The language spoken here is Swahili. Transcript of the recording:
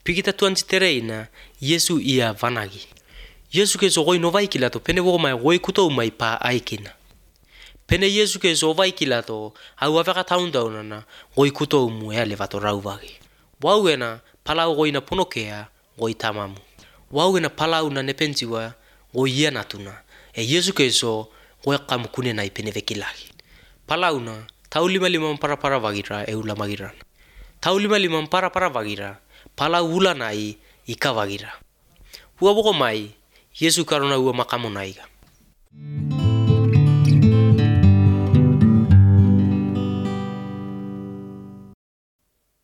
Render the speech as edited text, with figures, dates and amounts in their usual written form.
Pikita tuanji tereina Yesu ia vanagi. Yesu keso goi no vai kilato pene wo mai goi kuto mai pa aikina. Pene Yesu keso vai kilato au avaka taundaunana goi kuto mu ya levato rauvagi. Wauena palau goi na ponokea goi tamamu. Wauena palau na nepenjiwa goi ia natuna. Yesu keso goi kamukune na ipene vekilagi. Palau na taulima para vagira eula magirana. Taulima para vagira palau ula nai ikavagira. Ua boko mai Yesu karona ua makamonaiga.